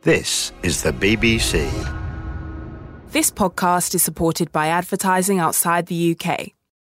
This is the BBC. This podcast is supported by advertising outside the UK.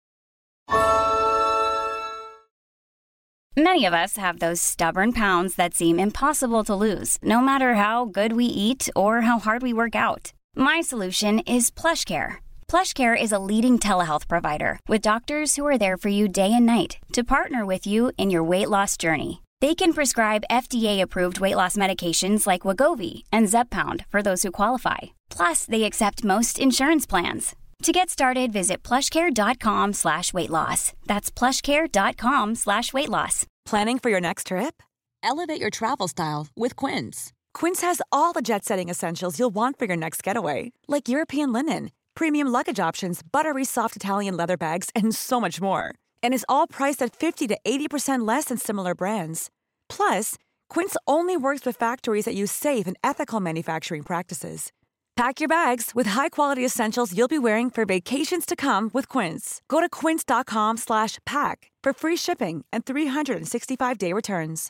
Many of us have those stubborn pounds that seem impossible to lose, no matter how good we eat or how hard we work out. My solution is PlushCare. PlushCare is a leading telehealth provider with doctors who are there for you day and night to partner with you in your weight loss journey. They can prescribe FDA-approved weight loss medications like Wegovy and Zepbound for those who qualify. Plus, they accept most insurance plans. To get started, visit plushcare.com/weightloss. That's plushcare.com/weightloss. Planning for your next trip? Elevate your travel style with Quince. Quince has all the jet-setting essentials you'll want for your next getaway, like European linen, premium luggage options, buttery soft Italian leather bags, and so much more. And is all priced at 50 to 80% less than similar brands. Plus, Quince only works with factories that use safe and ethical manufacturing practices. Pack your bags with high-quality essentials you'll be wearing for vacations to come with Quince. Go to quince.com/pack for free shipping and 365-day returns.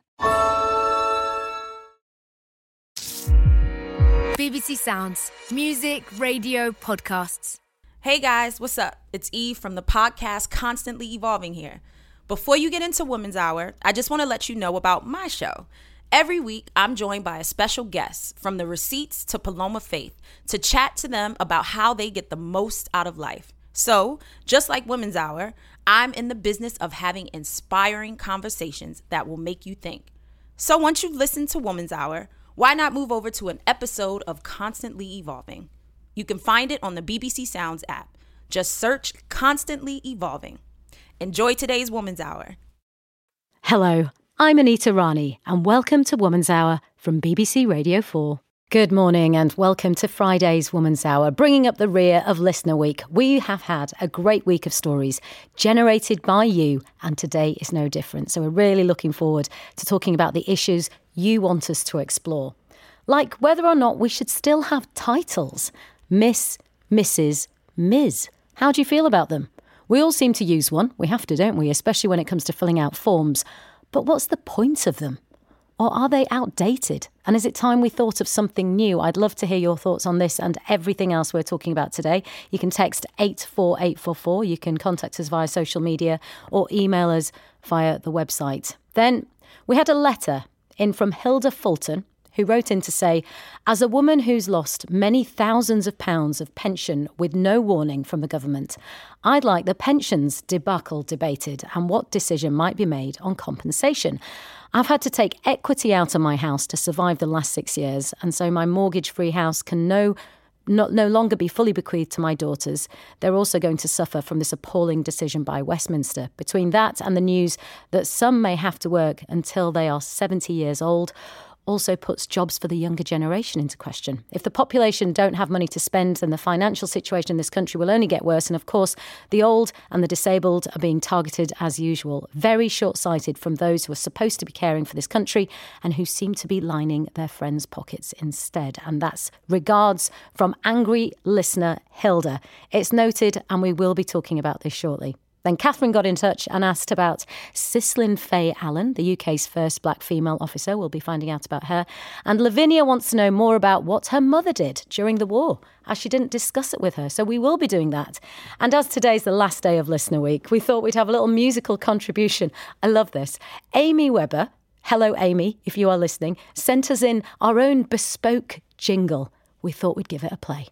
BBC Sounds. Music, radio, podcasts. Hey guys, what's up? It's Eve from the podcast Constantly Evolving here. Before you get into Women's Hour, I just want to let you know about my show. Every week, I'm joined by a special guest from the Receipts to Paloma Faith to chat to them about how they get the most out of life. So, just like Women's Hour, I'm in the business of having inspiring conversations that will make you think. So once you've listened to Women's Hour, why not move over to an episode of Constantly Evolving? You can find it on the BBC Sounds app. Just search Constantly Evolving. Enjoy today's Woman's Hour. Hello, I'm Anita Rani, and welcome to Woman's Hour from BBC Radio 4. Good morning and welcome to Friday's Woman's Hour, bringing up the rear of Listener Week. We have had a great week of stories generated by you, and today is no different. So we're really looking forward to talking about the issues you want us to explore. Like whether or not we should still have titles. Miss, Mrs, Ms. How do you feel about them? We all seem to use one. We have to, don't we? Especially when it comes to filling out forms. But what's the point of them? Or are they outdated? And is it time we thought of something new? I'd love to hear your thoughts on this and everything else we're talking about today. You can text 84844. You can contact us via social media or email us via the website. Then we had a letter in from Hilda Fulton, who wrote in to say, as a woman who's lost many thousands of pounds of pension with no warning from the government, I'd like the pensions debacle debated and what decision might be made on compensation. I've had to take equity out of my house to survive the last 6 years, and so my mortgage-free house can no longer be fully bequeathed to my daughters. They're also going to suffer from this appalling decision by Westminster. Between that and the news that some may have to work until they are 70 years old, also puts jobs for the younger generation into question. If the population don't have money to spend, then the financial situation in this country will only get worse. And of course, the old and the disabled are being targeted as usual. Very short-sighted from those who are supposed to be caring for this country and who seem to be lining their friends' pockets instead. And that's regards from angry listener Hilda. It's noted, and we will be talking about this shortly. Then Catherine got in touch and asked about Cislin Faye Allen, the UK's first black female officer. We'll be finding out about her. And Lavinia wants to know more about what her mother did during the war, as she didn't discuss it with her. So we will be doing that. And as today's the last day of Listener Week, we thought we'd have a little musical contribution. I love this. Amy Webber, hello Amy, if you are listening, sent us in our own bespoke jingle. We thought we'd give it a play.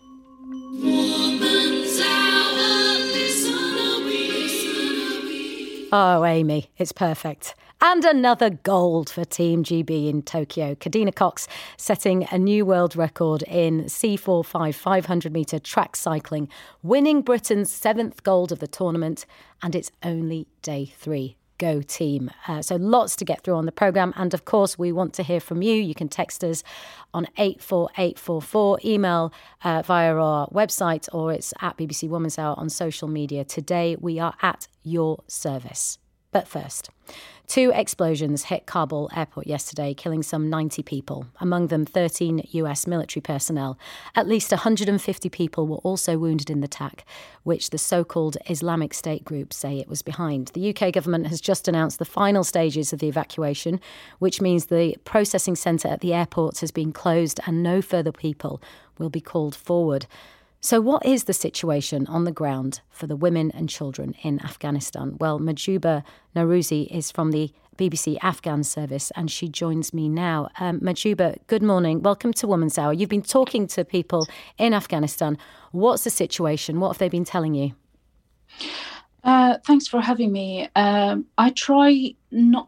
Oh, Amy, it's perfect. And another gold for Team GB in Tokyo. Kadina Cox setting a new world record in C45 500-metre track cycling, winning Britain's 7th gold of the tournament, and it's only day 3. Go team. So lots to get through on the programme. And of course, we want to hear from you. You can text us on 84844, email via our website, or it's at BBC Woman's Hour on social media. Today, we are at your service. But first, 2 explosions hit Kabul airport yesterday, killing some 90 people, among them 13 US military personnel. At least 150 people were also wounded in the attack, which the so-called Islamic State group say it was behind. The UK government has just announced the final stages of the evacuation, which means the processing centre at the airports has been closed and no further people will be called forward. So what is the situation on the ground for the women and children in Afghanistan? Well, Mahjouba Norouzi is from the BBC Afghan service and she joins me now. Mahjouba, good morning. Welcome to Woman's Hour. You've been talking to people in Afghanistan. What's the situation? What have they been telling you? Thanks for having me. I try not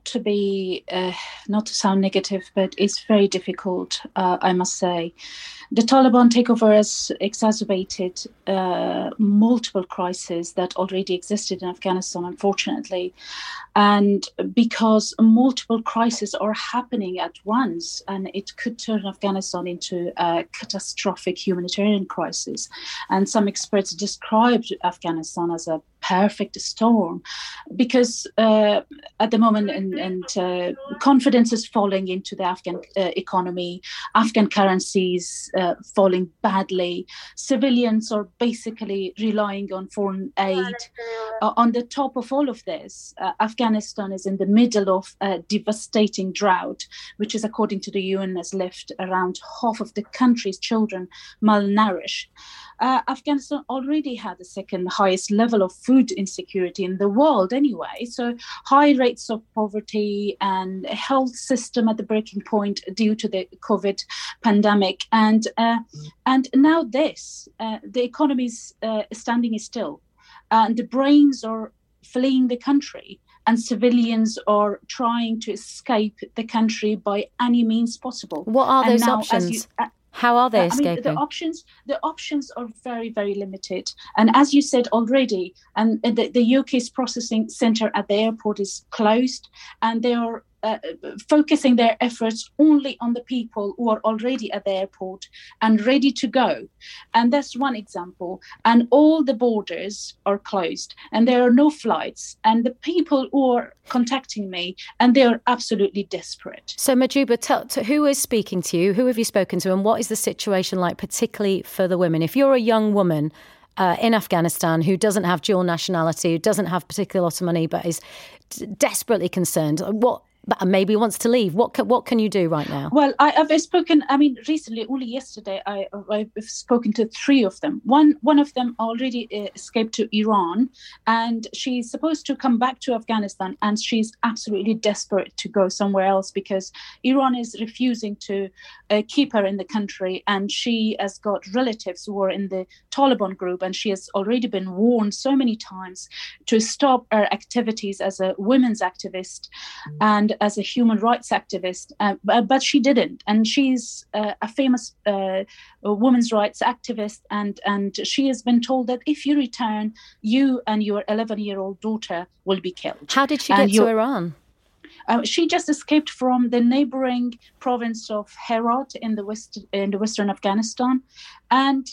to sound negative, but it's very difficult, I must say. The Taliban takeover has exacerbated multiple crises that already existed in Afghanistan, unfortunately. And because multiple crises are happening at once, and it could turn Afghanistan into a catastrophic humanitarian crisis. And some experts described Afghanistan as a perfect storm because at the moment confidence is falling into the Afghan economy, Afghan currencies falling badly, civilians are basically relying on foreign aid. On the top of all of this, Afghanistan is in the middle of a devastating drought, which is, according to the UN, has left around half of the country's children malnourished. Afghanistan already had the second highest level of food insecurity in the world anyway. So high rates of poverty and a health system at the breaking point due to the COVID pandemic. And now this, the economy is standing still. And the brains are fleeing the country. And civilians are trying to escape the country by any means possible. What are those options? How are they escaping? The options are very, very limited. And as you said already, and the UK's processing centre at the airport is closed, and they are focusing their efforts only on the people who are already at the airport and ready to go. And that's one example. And all the borders are closed and there are no flights. And the people who are contacting me, and they are absolutely desperate. So Mahjouba, who is speaking to you? Who have you spoken to? And what is the situation like, particularly for the women? If you're a young woman in Afghanistan who doesn't have dual nationality, who doesn't have particular lot of money, but is desperately concerned, but maybe wants to leave. What can you do right now? Well, I've spoken, recently, only yesterday, I've spoken to 3 of them. One of them already escaped to Iran, and she's supposed to come back to Afghanistan, and she's absolutely desperate to go somewhere else because Iran is refusing to keep her in the country, and she has got relatives who are in the Taliban group, and she has already been warned so many times to stop her activities as a women's activist and as a human rights activist, but she didn't. And she's a famous women's rights activist, and she has been told that if you return, you and your 11-year-old daughter will be killed. How did she get to Iran? She just escaped from the neighboring province of Herat in the western Afghanistan, and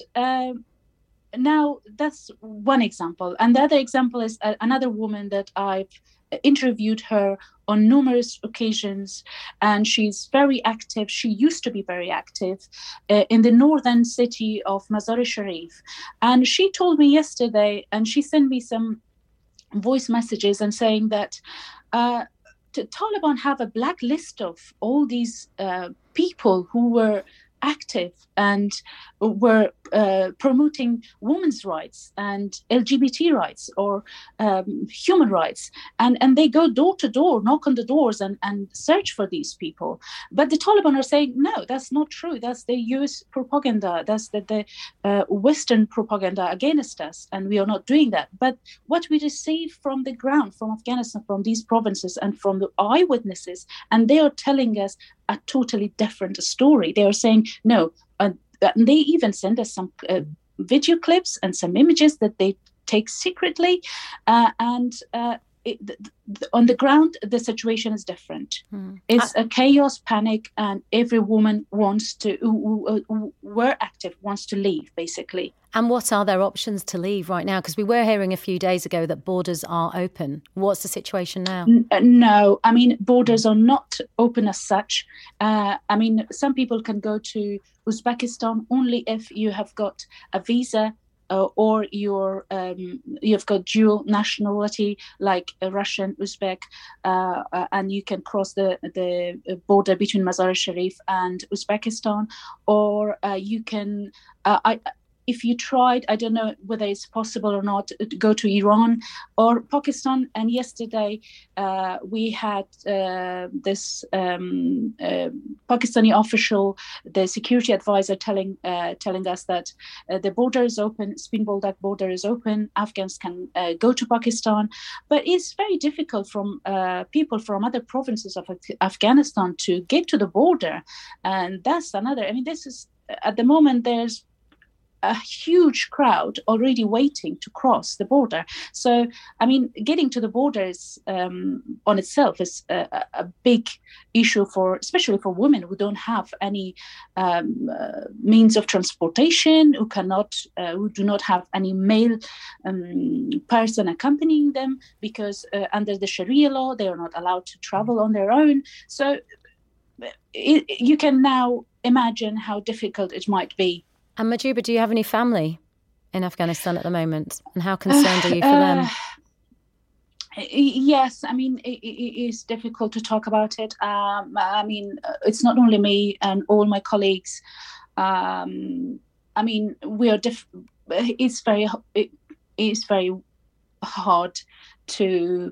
now that's one example. And the other example is another woman that I've interviewed her on numerous occasions, and she's very active. She used to be very active in the northern city of Mazar-e-Sharif. And she told me yesterday, and she sent me some voice messages and saying that the Taliban have a black list of all these people who were active and were promoting women's rights and LGBT rights or human rights. And they go door to door, knock on the doors and search for these people. But the Taliban are saying, no, that's not true. That's the US propaganda. That's the Western propaganda against us. And we are not doing that. But what we receive from the ground, from Afghanistan, from these provinces and from the eyewitnesses, and they are telling us a totally different story. They are saying, no, and they even send us some video clips and some images that they take secretly. And on the ground, the situation is different. It's a chaos, panic, and every woman who were active wants to leave, basically. And what are their options to leave right now? Because we were hearing a few days ago that borders are open. What's the situation now? No, I mean, borders are not open as such. I mean, some people can go to Uzbekistan only if you have got a visa or you've got dual nationality, like a Russian, Uzbek, and you can cross the border between Mazar-e-Sharif and Uzbekistan, or you can. If you tried, I don't know whether it's possible or not, to go to Iran or Pakistan. And yesterday we had this Pakistani official, the security advisor, telling us that the border is open, Spin Boldak border is open. Afghans can go to Pakistan, but it's very difficult from people from other provinces of Afghanistan to get to the border, and that's another. I mean, this is at the moment there's a huge crowd already waiting to cross the border. So, I mean, getting to the border is, on itself is a big issue especially for women who don't have any means of transportation, who do not have any male person accompanying them, because under the Sharia law, they are not allowed to travel on their own. So you can now imagine how difficult it might be. And Mahjouba, do you have any family in Afghanistan at the moment? And how concerned are you for them? Yes, I mean, it is difficult to talk about it. I mean, it's not only me and all my colleagues. I mean, we are it's very hard to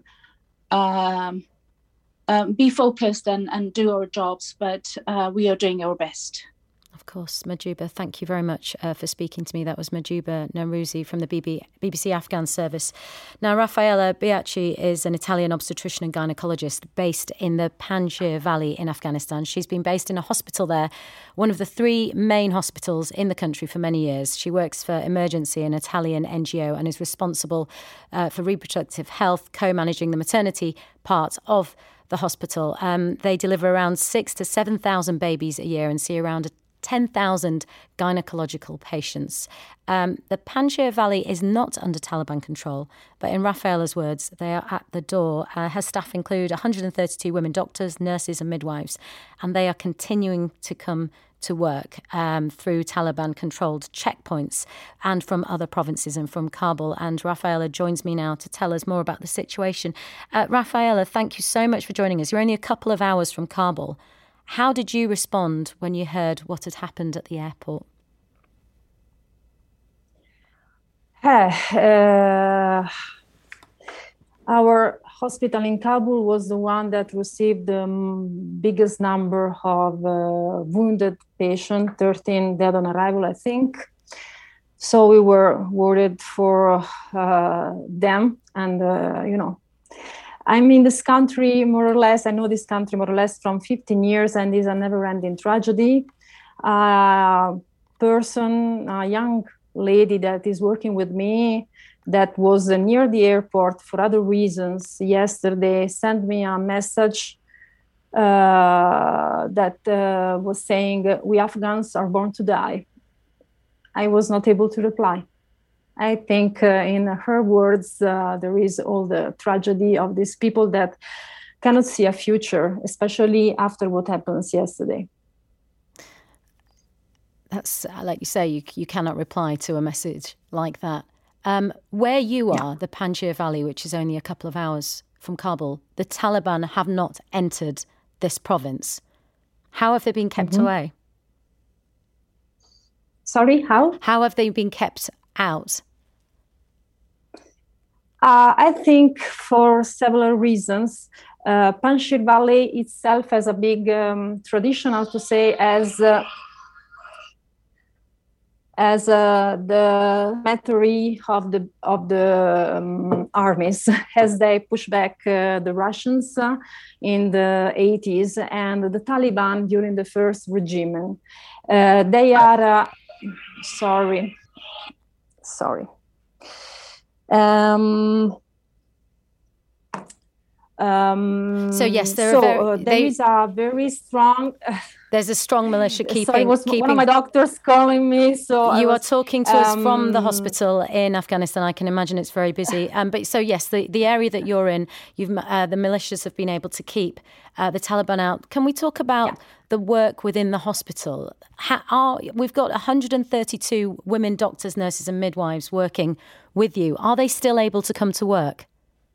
be focused and do our jobs, but we are doing our best. Of course, Mahjouba, thank you very much for speaking to me. That was Mahjouba Nowrouzi from the BBC Afghan Service. Now, Raffaella Biachi is an Italian obstetrician and gynaecologist based in the Panjshir Valley in Afghanistan. She's been based in a hospital there, one of the three main hospitals in the country for many years. She works for Emergency, an Italian NGO, and is responsible for reproductive health, co-managing the maternity part of the hospital. They deliver around 6,000 to 7,000 babies a year and see around 10,000 gynecological patients. The Panjshir Valley is not under Taliban control, but in Raffaella's words, they are at the door. Her staff include 132 women doctors, nurses and midwives, and they are continuing to come to work through Taliban-controlled checkpoints and from other provinces and from Kabul. And Raffaella joins me now to tell us more about the situation. Raffaella, thank you so much for joining us. You're only a couple of hours from Kabul. How did you respond when you heard what had happened at the airport? Our hospital in Kabul was the one that received the biggest number of wounded patients, 13 dead on arrival, I think. So we were worried for them. And, I'm in this country more or less, I know this country more or less from 15 years, and it's a never-ending tragedy. A young lady that is working with me that was near the airport for other reasons yesterday sent me a message that was saying, "We Afghans are born to die." I was not able to reply. I think in her words, there is all the tragedy of these people that cannot see a future, especially after what happens yesterday. That's, like you say, you cannot reply to a message like that. Where you are, the Panjshir Valley, which is only a couple of hours from Kabul, the Taliban have not entered this province. How have they been kept away? Sorry, how? How have they been kept out? I think for several reasons. Panjshir Valley itself has a big traditional to say as the cemetery of the armies as they push back the Russians in the 80s and the Taliban during the first regime. They are sorry. So yes, there is a very strong. There's a strong militia keeping. So it was one of my doctors calling me. So you are talking to us from the hospital in Afghanistan. I can imagine it's very busy. But so yes, the area that you're in, the militias have been able to keep the Taliban out. Can we talk about the work within the hospital? We've got 132 women doctors, nurses, and midwives working with you. Are they still able to come to work?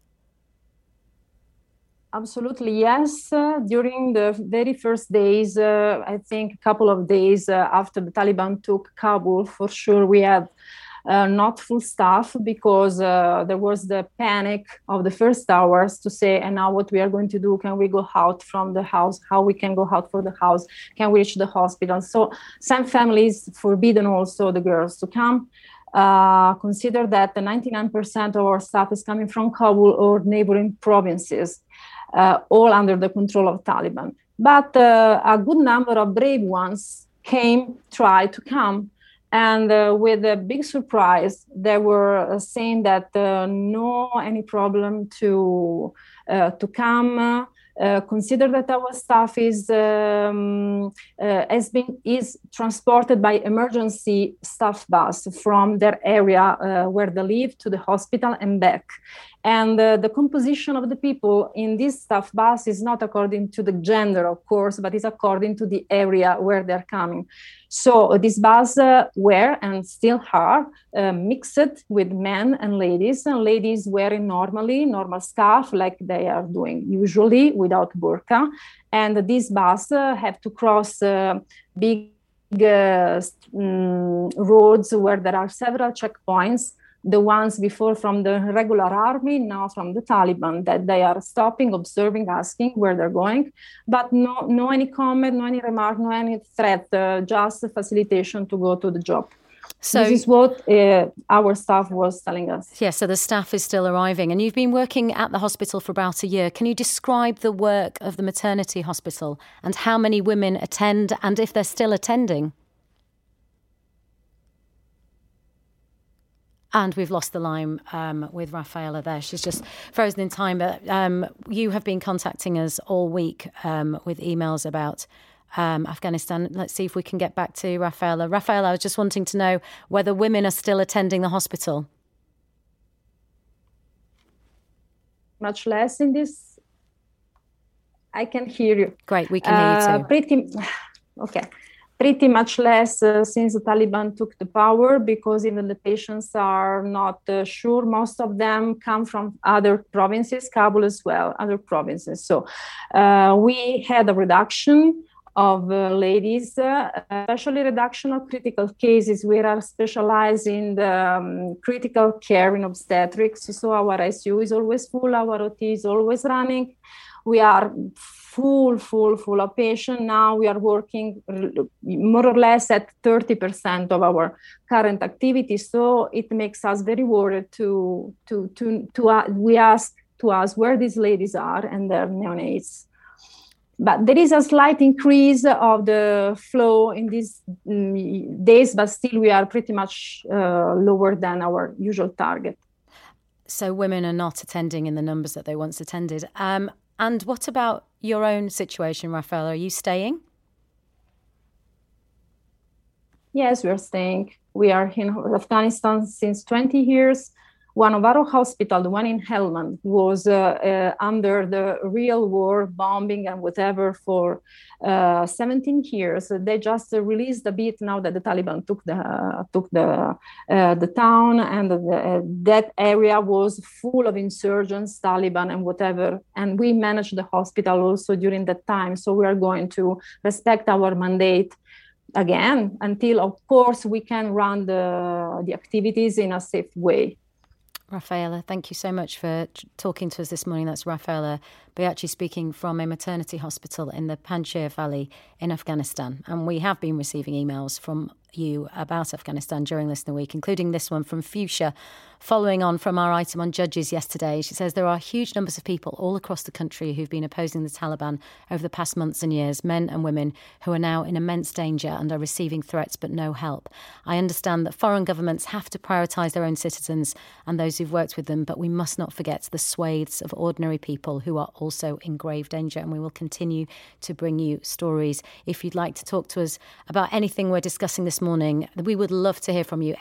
Absolutely, yes. During the very first days, I think a couple of days after the Taliban took Kabul, for sure we had not full staff because there was the panic of the first hours to say, and now what we are going to do? Can we go out from the house? How we can go out for the house? Can we reach the hospital? So some families forbidden also the girls to come. Consider that the 99% of our staff is coming from Kabul or neighboring provinces. All under the control of Taliban. But a good number of brave ones tried to come. And with a big surprise, they were saying that no any problem to come. Consider that our staff is transported by emergency staff bus from their area where they live to the hospital and back. And the composition of the people in this staff bus is not according to the gender, of course, but is according to the area where they're coming. So this bus were and still are mixed with men and ladies wearing normal scarf like they are doing usually without burqa. And this bus have to cross big roads where there are several checkpoints. The ones before from the regular army, now from the Taliban, that they are stopping, observing, asking where they're going, but no any comment, no any remark, no any threat, just a facilitation to go to the job. So this is what our staff was telling us. Yeah, so the staff is still arriving, and you've been working at the hospital for about a year. Can you describe the work of the maternity hospital and how many women attend, and if they're still attending? And we've lost the line with Rafaela there. She's just frozen in time. But you have been contacting us all week with emails about Afghanistan. Let's see if we can get back to Rafaela. Rafaela, I was just wanting to know whether women are still attending the hospital. Much less in this. I can hear you. Great, we can hear you too. Pretty much less since the Taliban took the power, because even the patients are not sure. Most of them come from other provinces, Kabul as well, other provinces. So we had a reduction of ladies, especially reduction of critical cases. We are specialized in the critical care in obstetrics. So our ICU is always full, our OT is always running. We are full of patients. Now we are working more or less at 30% of our current activity. So it makes us very worried we ask to us where these ladies are and their neonates. But there is a slight increase of the flow in these days, but still we are pretty much lower than our usual target. So women are not attending in the numbers that they once attended. And what about your own situation, Rafaela? Are you staying? Yes, we are staying. We are in Afghanistan since 20 years. One of our hospitals, the one in Helmand, was under the real war, bombing and whatever for 17 years. They just released a bit now that the Taliban took the town, and that area was full of insurgents, Taliban and whatever. And we managed the hospital also during that time. So we are going to respect our mandate again until, of course, we can run the activities in a safe way. Rafaela, thank you so much for talking to us this morning. That's Rafaela Bayachi speaking from a maternity hospital in the Panjshir Valley in Afghanistan. And we have been receiving emails from you about Afghanistan during Listener Week, including this one from Fuchsia, following on from our item on judges yesterday. She says there are huge numbers of people all across the country who've been opposing the Taliban over the past months and years, men and women who are now in immense danger and are receiving threats but no help. I understand that foreign governments have to prioritise their own citizens and those who've worked with them, but we must not forget the swathes of ordinary people who are also in grave danger, and we will continue to bring you stories. If you'd like to talk to us about anything we're discussing this morning, we would love to hear from you.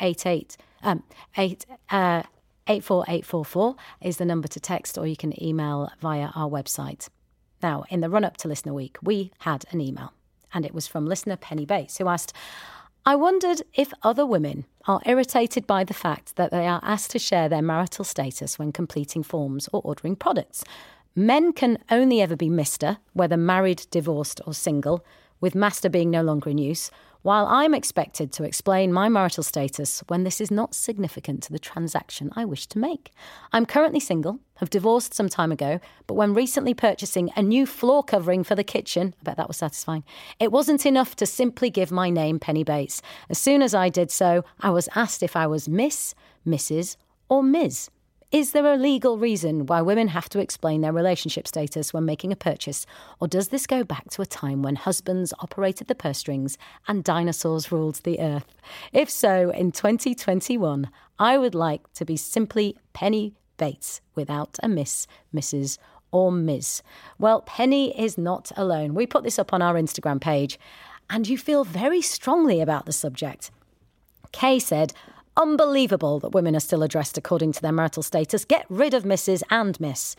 84844 is the number to text, or you can email via our website. Now, in the run-up to Listener Week, we had an email, and it was from listener Penny Bates, who asked, I wondered if other women are irritated by the fact that they are asked to share their marital status when completing forms or ordering products. Men can only ever be Mr., whether married, divorced or single, with master being no longer in use, while I'm expected to explain my marital status when this is not significant to the transaction I wish to make. I'm currently single, have divorced some time ago, but when recently purchasing a new floor covering for the kitchen, I bet that was satisfying, it wasn't enough to simply give my name Penny Bates. As soon as I did so, I was asked if I was Miss, Mrs. or Ms. Is there a legal reason why women have to explain their relationship status when making a purchase, or does this go back to a time when husbands operated the purse strings and dinosaurs ruled the earth? If so, in 2021, I would like to be simply Penny Bates without a Miss, Mrs. or Ms. Well, Penny is not alone. We put this up on our Instagram page, and you feel very strongly about the subject. Kay said, unbelievable that women are still addressed according to their marital status. Get rid of Mrs. and Miss.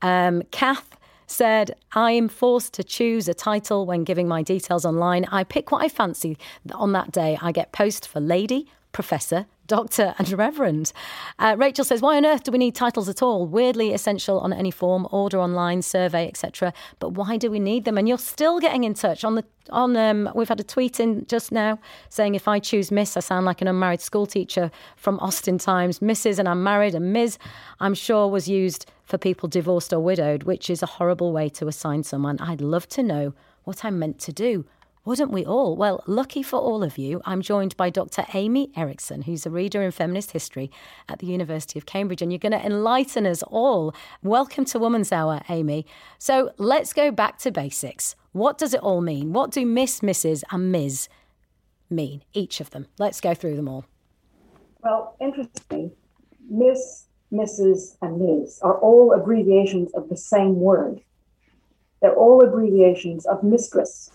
Kath said, I am forced to choose a title when giving my details online. I pick what I fancy. On that day, I get post for lady, professor, doctor and reverend. Rachel says, why on earth do we need titles at all? Weirdly essential on any form, order online, survey, etc. But why do we need them? And you're still getting in touch we've had a tweet in just now saying if I choose Miss, I sound like an unmarried school teacher from Austin Times. Mrs. and I'm married, and Ms. I'm sure was used for people divorced or widowed, which is a horrible way to assign someone. I'd love to know what I'm meant to do. Wouldn't we all? Well, lucky for all of you, I'm joined by Dr. Amy Erickson, who's a reader in feminist history at the University of Cambridge, and you're going to enlighten us all. Welcome to Woman's Hour, Amy. So let's go back to basics. What does it all mean? What do Miss, Mrs. and Ms. mean, each of them? Let's go through them all. Well, interestingly, Miss, Mrs. and Ms. are all abbreviations of the same word. They're all abbreviations of mistress.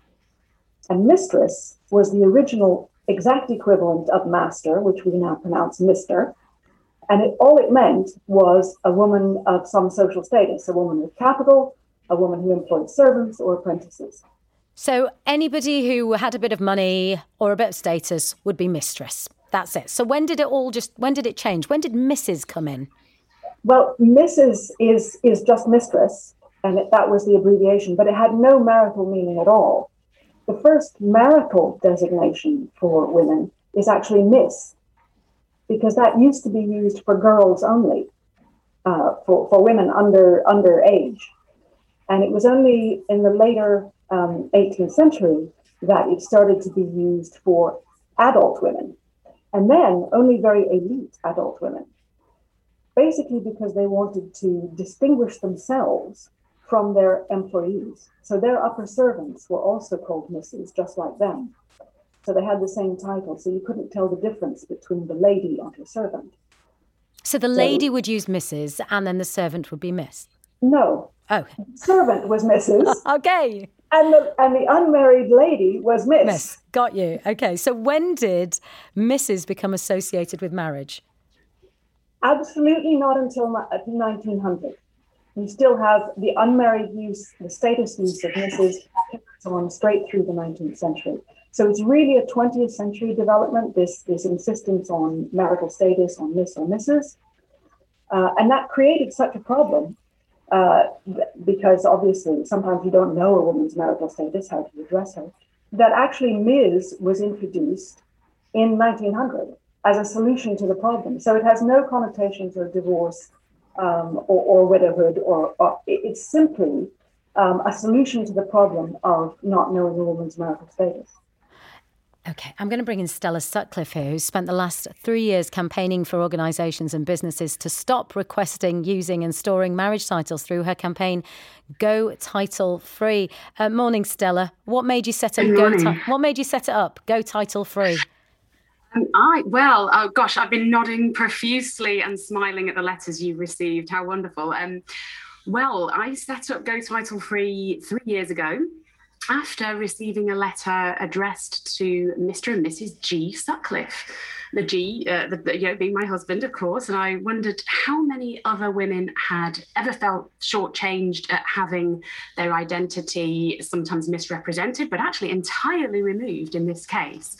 And mistress was the original exact equivalent of master, which we now pronounce Mr. And all it meant was a woman of some social status, a woman with capital, a woman who employed servants or apprentices. So anybody who had a bit of money or a bit of status would be mistress. That's it. So when did it change? When did Mrs. come in? Well, Mrs. is just mistress, and that was the abbreviation, but it had no marital meaning at all. The first marital designation for women is actually Miss, because that used to be used for girls only, for women under age. And it was only in the later 18th century that it started to be used for adult women, and then only very elite adult women, basically because they wanted to distinguish themselves from their employees. So their upper servants were also called Mrs., just like them. So they had the same title, so you couldn't tell the difference between the lady and her servant. So the lady would use Mrs. and then the servant would be Miss? No. Oh. The servant was Mrs. Okay. And the unmarried lady was Miss. Miss. Got you. Okay. So when did Mrs. become associated with marriage? Absolutely not until 1900. You still have the unmarried use, the status use of Mrs. on straight through the 19th century. So it's really a 20th century development, this insistence on marital status, on Miss or Mrs. And that created such a problem because obviously sometimes you don't know a woman's marital status, how to address her, that actually Ms. was introduced in 1900 as a solution to the problem. So it has no connotations of divorce or widowhood, or it's simply a solution to the problem of not knowing a woman's marital status. OK, I'm going to bring in Stella Sutcliffe here, who's spent the last 3 years campaigning for organisations and businesses to stop requesting, using and storing marriage titles through her campaign, Go Title Free. Morning, Stella. What made you set up What made you set it up, Go Title Free? I've been nodding profusely and smiling at the letters you received. How wonderful. I set up Go Title Free 3 years ago, after receiving a letter addressed to Mr. and Mrs. G. Sutcliffe, the G, being my husband, of course, and I wondered how many other women had ever felt shortchanged at having their identity sometimes misrepresented, but actually entirely removed in this case.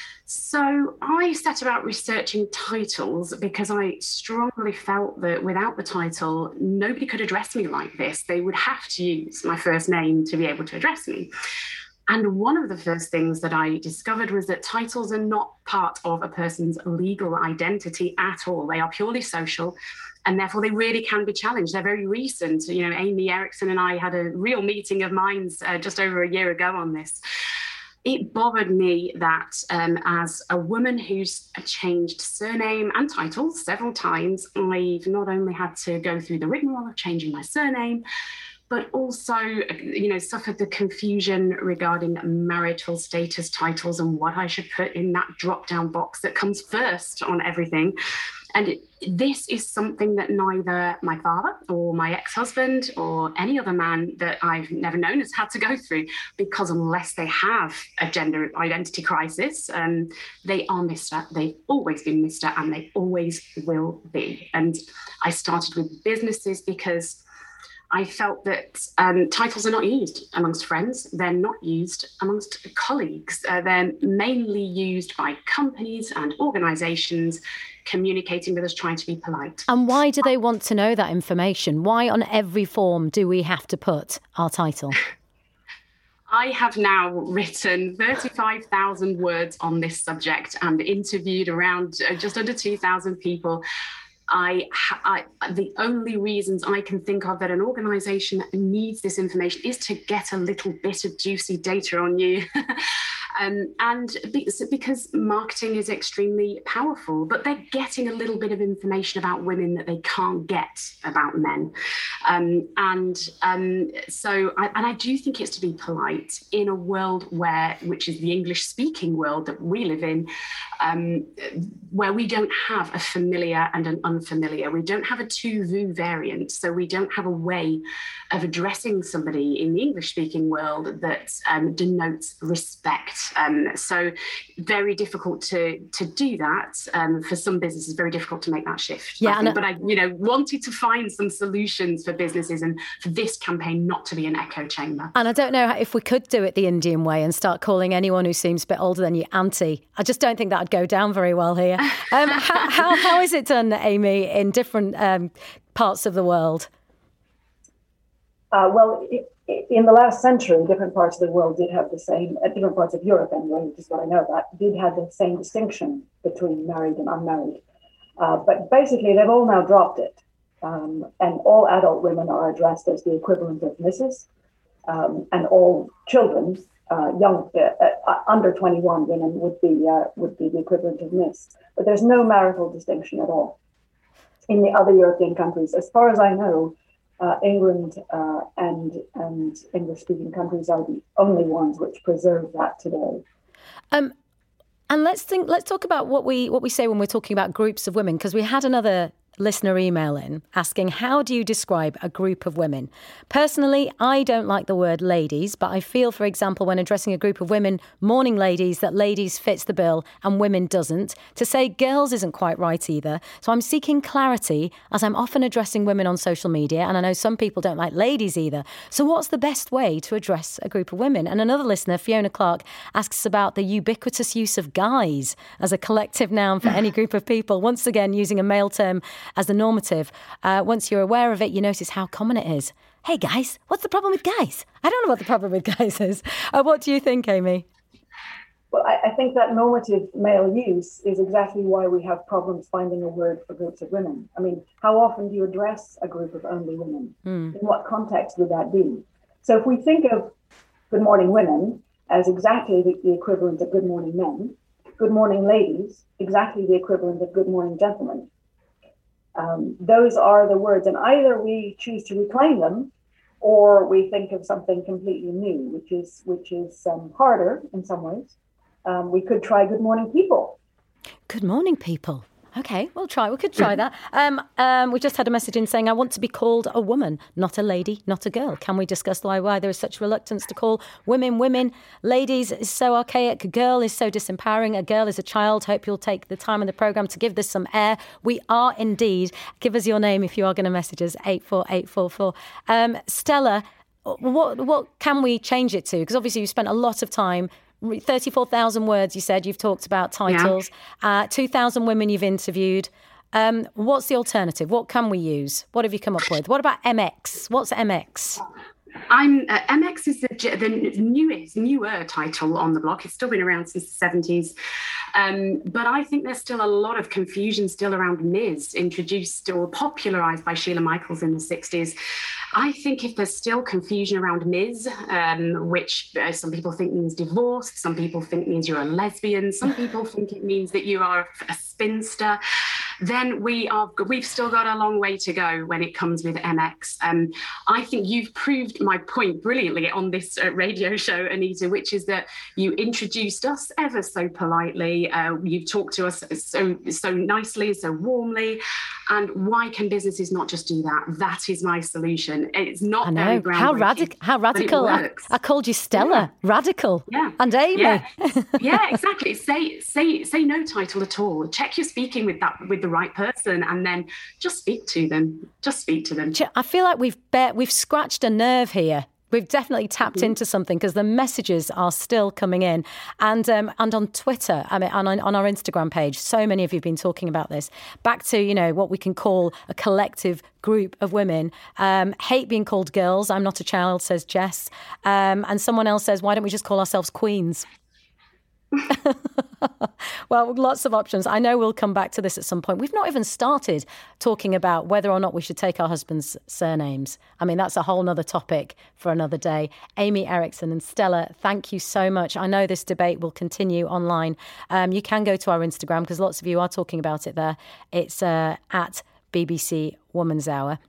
So I set about researching titles because I strongly felt that without the title, nobody could address me like this. They would have to use my first name to be able to address me. And one of the first things that I discovered was that titles are not part of a person's legal identity at all. They are purely social, and therefore they really can be challenged. They're very recent. Amy Erickson and I had a real meeting of minds just over a year ago on this. It bothered me that as a woman who's changed surname and title several times, I've not only had to go through the rigmarole of changing my surname, but also, suffered the confusion regarding marital status titles and what I should put in that drop-down box that comes first on everything. And this is something that neither my father or my ex-husband or any other man that I've never known has had to go through, because unless they have a gender identity crisis, they are Mr. They've always been Mr. and they always will be. And I started with businesses because I felt that titles are not used amongst friends. They're not used amongst colleagues. They're mainly used by companies and organisations communicating with us, trying to be polite. And why do they want to know that information? Why on every form do we have to put our title? I have now written 35,000 words on this subject and interviewed around just under 2,000 people. The only reasons I can think of that an organisation needs this information is to get a little bit of juicy data on you. Because marketing is extremely powerful, but they're getting a little bit of information about women that they can't get about men. So I do think it's to be polite in a world which is the English-speaking world that we live in, where we don't have a familiar and an unfamiliar. We don't have a tu-vu variant, so we don't have a way of addressing somebody in the English-speaking world that denotes respect. So very difficult to do that. For some businesses, very difficult to make that shift. Yeah, but I wanted to find some solutions for businesses and for this campaign not to be an echo chamber. And I don't know if we could do it the Indian way and start calling anyone who seems a bit older than you auntie. I just don't think that would go down very well here. How is it done, Amy, in different parts of the world? In the last century, different parts of the world did have the same, different parts of Europe anyway, which is what I know about, did have the same distinction between married and unmarried. But basically, they've all now dropped it. And all adult women are addressed as the equivalent of Mrs. And all children, under 21 women would be the equivalent of Miss. But there's no marital distinction at all. In the other European countries, as far as I know, England and English-speaking countries are the only ones which preserve that today. And let's talk about what we say when we're talking about groups of women, because we had another listener email in asking, how do you describe a group of women? Personally, I don't like the word ladies, but I feel, for example, when addressing a group of women, morning ladies, that ladies fits the bill and women doesn't. To say girls isn't quite right either. So I'm seeking clarity, as I'm often addressing women on social media, and I know some people don't like ladies either. So what's the best way to address a group of women? And another listener, Fiona Clark, asks about the ubiquitous use of guys as a collective noun for any group of people, once again using a male term as the normative. Once you're aware of it, you notice how common it is. Hey guys, what's the problem with guys? I don't know what the problem with guys is. What do you think, Amy? Well, I think that normative male use is exactly why we have problems finding a word for groups of women. I mean, how often do you address a group of only women? In what context would that be? So if we think of good morning women as exactly the equivalent of good morning men, good morning ladies, exactly the equivalent of good morning gentlemen. Those are the words, and either we choose to reclaim them, or we think of something completely new, which is harder in some ways. We could try good morning people. Good morning people. Okay, we'll try. We could try that. We just had a message in saying, I want to be called a woman, not a lady, not a girl. Can we discuss why there is such reluctance to call women? Ladies is so archaic. A girl is so disempowering. A girl is a child. Hope you'll take the time in the programme to give this some air. We are indeed. Give us your name if you are going to message us, 84844. Stella, what can we change it to? Because obviously you spent a lot of time 34,000 words, you said. You've talked about titles. 2,000 women you've interviewed. What's the alternative? What can we use? What have you come up with? What about MX? What's MX? MX is the newer title on the block. It's still been around since the 70s. But I think there's still a lot of confusion still around Ms, introduced or popularised by Sheila Michaels in the 60s. I think if there's still confusion around Ms, which some people think means divorce, some people think means you're a lesbian, some people think it means that you are a spinster, then we've still got a long way to go when it comes with MX. I think you've proved my point brilliantly on this radio show, Anita, which is that you introduced us ever so politely. You've talked to us so nicely, so warmly. And why can businesses not just do that? That is my solution. It's not very groundbreaking. How radical. I called you Stella. Yeah. Radical. Yeah. And Amy. Yeah, exactly. Say no title at all. Check you're speaking with the right person, and then just speak to them. I feel like we've scratched a nerve here. We've definitely tapped into something, because the messages are still coming in. And on Twitter, on our Instagram page, so many of you have been talking about this. Back to, what we can call a collective group of women. Hate being called girls. I'm not a child, says Jess. And someone else says, why don't we just call ourselves queens? Well, lots of options. I know we'll come back to this at some point. We've not even started talking about whether or not we should take our husbands' surnames. I mean, that's a whole nother topic for another day. Amy Erickson and Stella, thank you so much. I know this debate will continue online. You can go to our Instagram, because lots of you are talking about it there. It's at BBC Woman's Hour.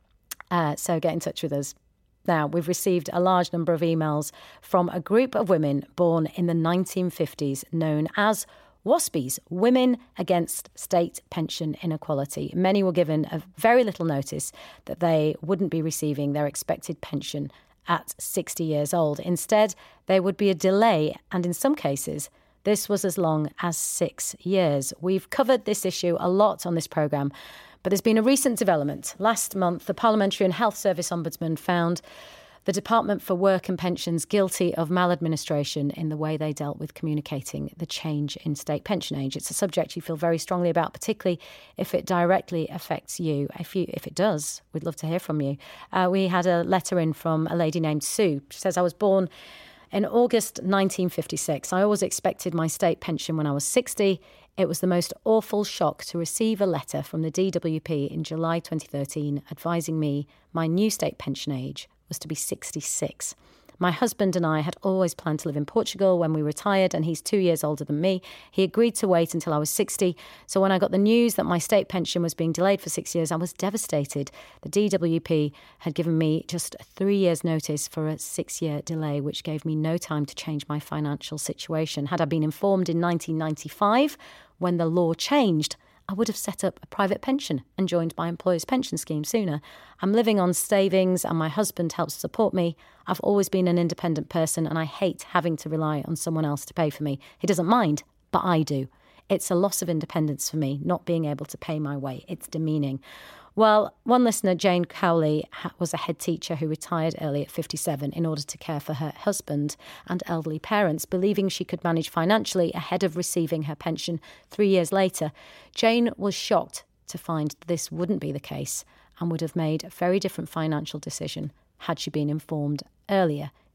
So get in touch with us. Now, we've received a large number of emails from a group of women born in the 1950s known as WASPIes, Women Against State Pension Inequality. Many were given a very little notice that they wouldn't be receiving their expected pension at 60 years old. Instead, there would be a delay, and in some cases, this was as long as 6 years. We've covered this issue a lot on this programme, but there's been a recent development. Last month, the Parliamentary and Health Service Ombudsman found the Department for Work and Pensions guilty of maladministration in the way they dealt with communicating the change in state pension age. It's a subject you feel very strongly about, particularly if it directly affects you. If it does, we'd love to hear from you. We had a letter in from a lady named Sue. She says, I was born in August 1956. I always expected my state pension when I was 60. It was the most awful shock to receive a letter from the DWP in July 2013 advising me my new state pension age was to be 66. My husband and I had always planned to live in Portugal when we retired, and he's 2 years older than me. He agreed to wait until I was 60. So when I got the news that my state pension was being delayed for 6 years, I was devastated. The DWP had given me just 3 years' notice for a 6-year delay, which gave me no time to change my financial situation. Had I been informed in 1995, when the law changed, I would have set up a private pension and joined my employer's pension scheme sooner. I'm living on savings and my husband helps support me. I've always been an independent person and I hate having to rely on someone else to pay for me. He doesn't mind, but I do. It's a loss of independence for me, not being able to pay my way. It's demeaning. Well, one listener, Jane Cowley, was a head teacher who retired early at 57 in order to care for her husband and elderly parents, believing she could manage financially ahead of receiving her pension 3 years later. Jane was shocked to find this wouldn't be the case and would have made a very different financial decision had she been informed earlier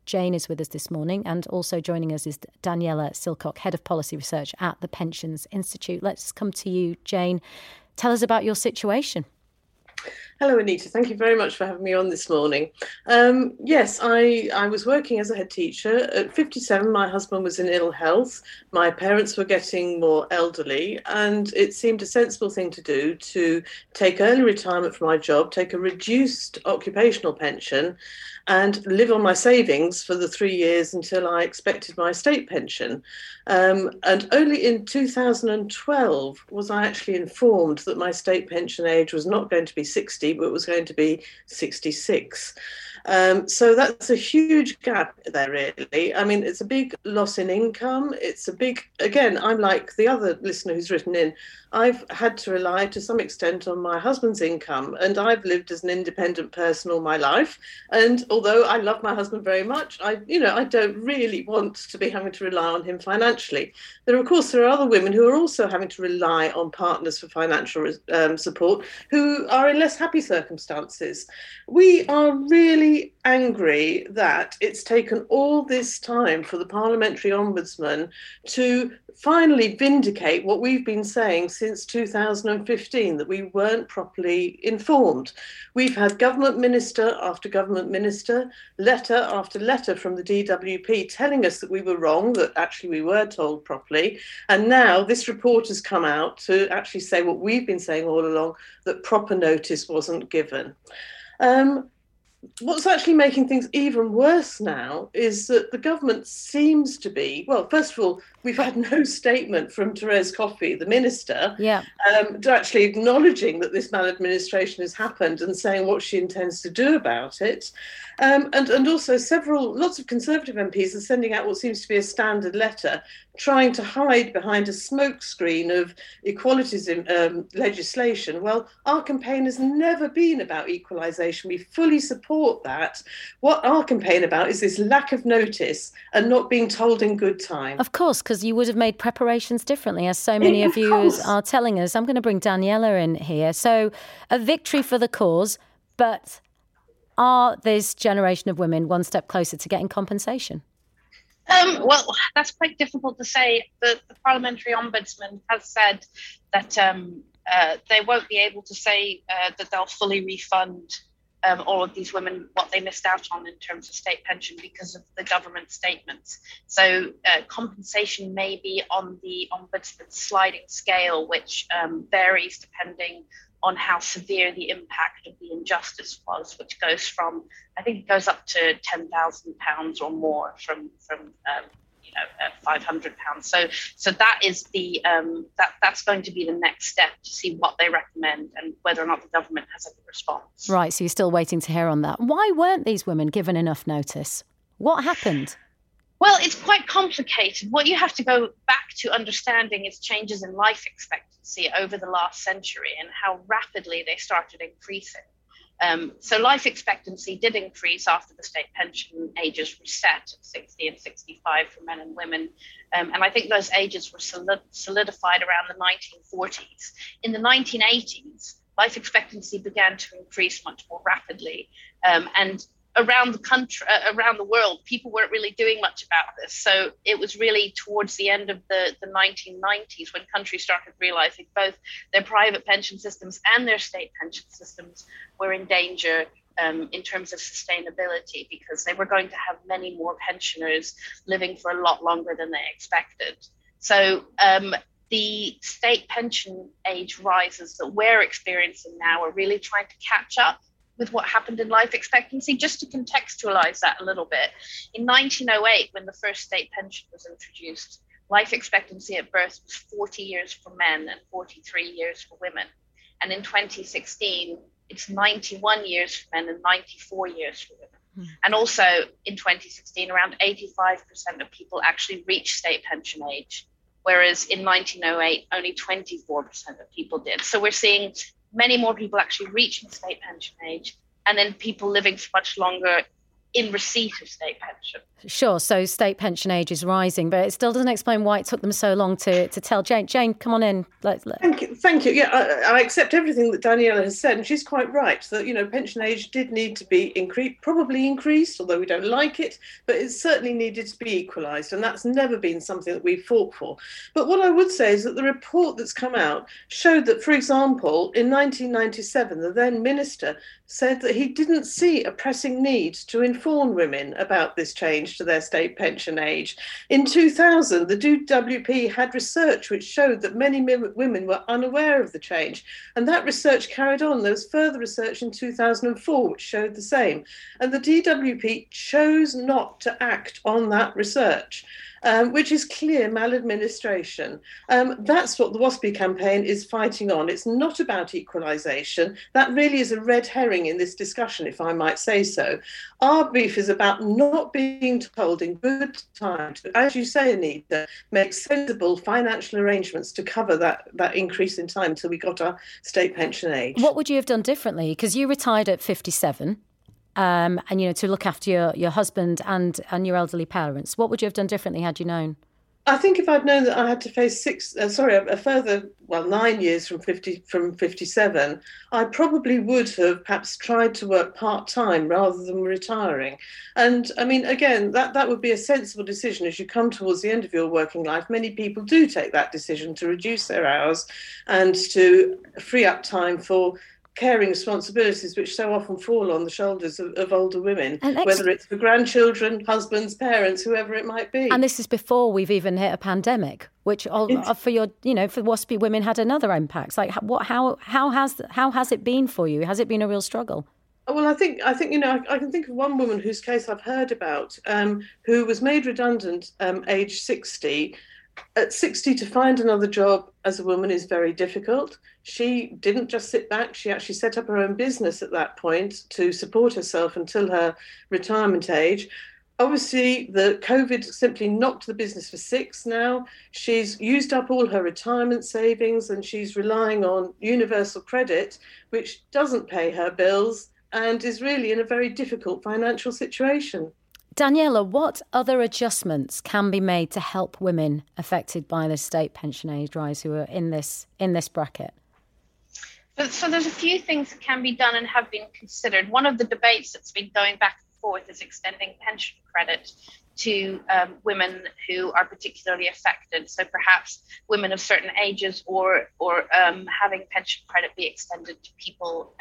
Jane is with us this morning, and also joining us is Daniela Silcock, Head of Policy Research at the Pensions Institute. Let's come to you, Jane. Tell us about your situation. Hello, Anita. Thank you very much for having me on this morning. Yes, I was working as a head teacher. At 57, my husband was in ill health. My parents were getting more elderly, and it seemed a sensible thing to do to take early retirement from my job, take a reduced occupational pension, and live on my savings for the 3 years until I expected my state pension. And only in 2012 was I actually informed that my state pension age was not going to be 60, but it was going to be 66. So that's a huge gap there, really. I mean, it's a big loss in income. It's a big, again, I'm like the other listener who's written in. I've had to rely to some extent on my husband's income, and I've lived as an independent person all my life. And although I love my husband very much, I don't really want to be having to rely on him financially. There are other women who are also having to rely on partners for financial support who are in less happy circumstances. We are really angry that it's taken all this time for the Parliamentary Ombudsman to finally vindicate what we've been saying since 2015, that we weren't properly informed. We've had government minister after government minister, letter after letter from the DWP telling us that we were wrong, that actually we were told properly. And now this report has come out to actually say what we've been saying all along, that proper notice wasn't given. What's actually making things even worse now is that the government seems to be, well, first of all, we've had no statement from Therese Coffey, the minister, to actually acknowledging that this maladministration has happened and saying what she intends to do about it. And also lots of Conservative MPs are sending out what seems to be a standard letter, trying to hide behind a smokescreen of equalities in legislation. Well, our campaign has never been about equalisation. We fully support that. What our campaign about is this lack of notice and not being told in good time. Of course, because you would have made preparations differently, as so many of you are telling us. I'm going to bring Daniela in here. So a victory for the cause, but are this generation of women one step closer to getting compensation? Well, that's quite difficult to say. The Parliamentary Ombudsman has said that they won't be able to say that they'll fully refund all of these women what they missed out on in terms of state pension because of the government statements. So compensation may be on the Ombudsman's sliding scale, which varies depending on how severe the impact of the injustice was, which goes from, I think it goes up to £10,000 or more from £500. So that is that's going to be the next step to see what they recommend and whether or not the government has a response. Right, so you're still waiting to hear on that. Why weren't these women given enough notice? What happened? Well, it's quite complicated. What you have to go back to understanding is changes in life expectancy over the last century and how rapidly they started increasing. So life expectancy did increase after the state pension ages were set at 60 and 65 for men and women. And I think those ages were solidified around the 1940s. In the 1980s, life expectancy began to increase much more rapidly. And around the country, around the world, people weren't really doing much about this. So it was really towards the end of the 1990s when countries started realizing both their private pension systems and their state pension systems were in danger in terms of sustainability, because they were going to have many more pensioners living for a lot longer than they expected. So the state pension age rises that we're experiencing now are really trying to catch up with what happened in life expectancy. Just to contextualize that a little bit, in 1908, when the first state pension was introduced, life expectancy at birth was 40 years for men and 43 years for women. And in 2016, it's 91 years for men and 94 years for women. And also in 2016, around 85% of people actually reached state pension age, whereas in 1908, only 24% of people did. So we're seeing many more people actually reaching state pension age, and then people living for much longer in receipt of state pension. Sure, so state pension age is rising, but it still doesn't explain why it took them so long to tell Jane. Jane, come on in. Thank you. Yeah, I accept everything that Daniela has said, and she's quite right that, pension age did need to be probably increased, although we don't like it, but it certainly needed to be equalised, and that's never been something that we've fought for. But what I would say is that the report that's come out showed that, for example, in 1997, the then minister said that he didn't see a pressing need to inform women about this change to their state pension age. In 2000, the DWP had research which showed that many women were unaware of the change, and that research carried on. There was further research in 2004 which showed the same, and the DWP chose not to act on that research. Which is clear maladministration. That's what the WASPI campaign is fighting on. It's not about equalisation. That really is a red herring in this discussion, if I might say so. Our beef is about not being told in good time to, as you say, Anita, make sensible financial arrangements to cover that increase in time until we got our state pension age. What would you have done differently? Because you retired at 57. And to look after your husband and your elderly parents. What would you have done differently had you known? I think if I'd known that I had to face a further 9 years from 57, I probably would have perhaps tried to work part-time rather than retiring. And I mean, again, that would be a sensible decision as you come towards the end of your working life. Many people do take that decision to reduce their hours and to free up time for caring responsibilities which so often fall on the shoulders of older women, whether it's for grandchildren, husbands, parents, whoever it might be. And this is before we've even hit a pandemic, which for WASPI women had another impact. Like, how has it been for you? Has it been a real struggle? Well, I think I can think of one woman whose case I've heard about, who was made redundant age 60. At 60, to find another job as a woman is very difficult. She didn't just sit back. She actually set up her own business at that point to support herself until her retirement age. Obviously, the COVID simply knocked the business for six now. She's used up all her retirement savings and she's relying on universal credit, which doesn't pay her bills and is really in a very difficult financial situation. Daniela, what other adjustments can be made to help women affected by the state pension age rise who are in this bracket? So there's a few things that can be done and have been considered. One of the debates that's been going back and forth is extending pension credit to women who are particularly affected. So perhaps women of certain ages or having pension credit be extended to people